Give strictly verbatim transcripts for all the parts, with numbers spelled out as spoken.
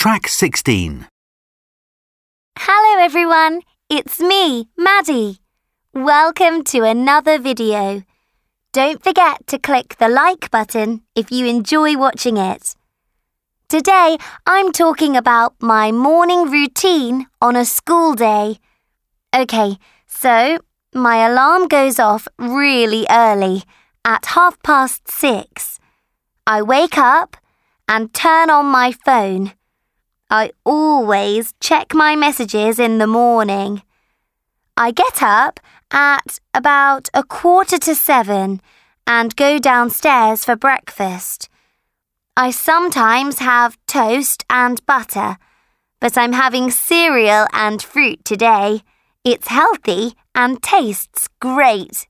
Track sixteen. Hello everyone, it's me, Maddie. Welcome to another video. Don't forget to click the like button if you enjoy watching it. Today, I'm talking about my morning routine on a school day. Okay, so my alarm goes off really early, at half past six. I wake up and turn on my phone. I always check my messages in the morning. I get up at about a quarter to seven and go downstairs for breakfast. I sometimes have toast and butter, but I'm having cereal and fruit today. It's healthy and tastes great.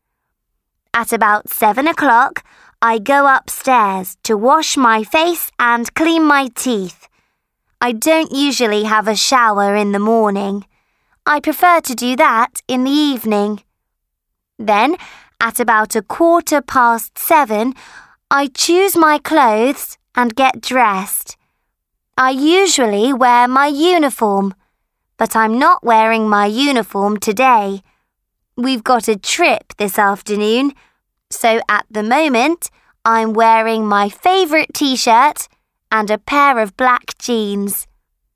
At about seven o'clock, I go upstairs to wash my face and clean my teeth. I don't usually have a shower in the morning. I prefer to do that in the evening. Then, at about a quarter past seven, I choose my clothes and get dressed. I usually wear my uniform, but I'm not wearing my uniform today. We've got a trip this afternoon, so at the moment, I'm wearing my favourite t-shirt and a pair of black jeans.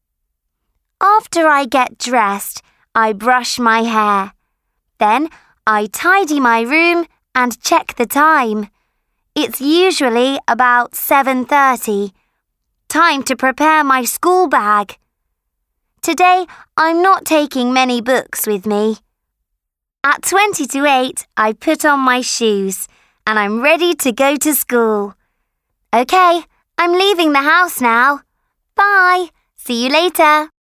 After I get dressed, I brush my hair. Then I tidy my room and check the time. It's usually about seven thirty. Time to prepare my school bag. Today, I'm not taking many books with me. At twenty to eight, I put on my shoes and I'm ready to go to school. Okay, I'm leaving the house now. Bye. See you later.